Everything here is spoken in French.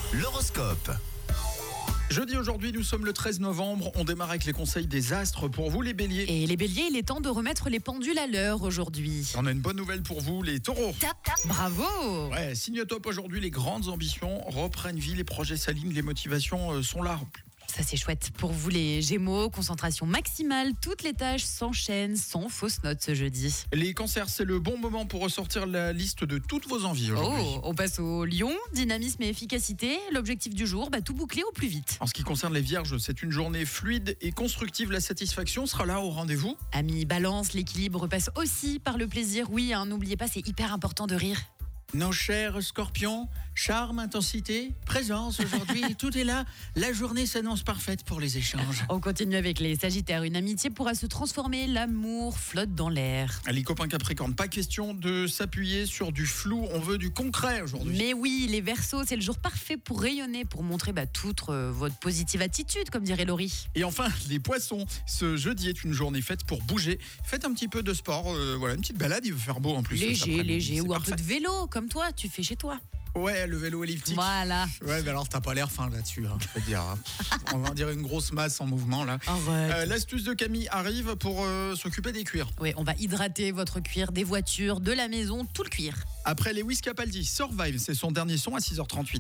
L'horoscope. Jeudi aujourd'hui, nous sommes le 13 novembre. On démarre avec les conseils des astres pour vous, les béliers. Et les béliers, il est temps de remettre les pendules à l'heure aujourd'hui. On a une bonne nouvelle pour vous, les taureaux. Bravo. Ouais, signe top aujourd'hui, les grandes ambitions reprennent vie, les projets s'alignent, les motivations sont là. Ça c'est chouette. Pour vous les gémeaux, concentration maximale, toutes les tâches s'enchaînent sans fausse note ce jeudi. Les cancers, c'est le bon moment pour ressortir la liste de toutes vos envies aujourd'hui. Oh, on passe au lion, dynamisme et efficacité. L'objectif du jour, tout boucler au plus vite. En ce qui concerne les vierges, c'est une journée fluide et constructive. La satisfaction sera là au rendez-vous. Amis, balance, l'équilibre passe aussi par le plaisir. Oui, n'oubliez pas, c'est hyper important de rire. Nos chers scorpions, charme, intensité, présence aujourd'hui, tout est là. La journée s'annonce parfaite pour les échanges. On continue avec les sagittaires. Une amitié pourra se transformer, l'amour flotte dans l'air. Les copains capricornes, pas question de s'appuyer sur du flou, on veut du concret aujourd'hui. Mais oui, les verseaux, c'est le jour parfait pour rayonner, pour montrer toute votre positive attitude, comme dirait Laurie. Et enfin, les poissons, ce jeudi est une journée faite pour bouger. Faites un petit peu de sport, voilà, une petite balade, il va faire beau en plus. Léger, ou parfait. un peu de vélo, comme toi, tu fais chez toi. Ouais, le vélo elliptique. Voilà. Ouais, mais alors t'as pas l'air fin là-dessus, je peux dire. On va dire une grosse masse en mouvement là. L'astuce de Camille arrive pour s'occuper des cuirs. Oui, on va hydrater votre cuir, des voitures, de la maison, tout le cuir. Après les Wiz Capaldi, Survive, c'est son dernier son à 6h38.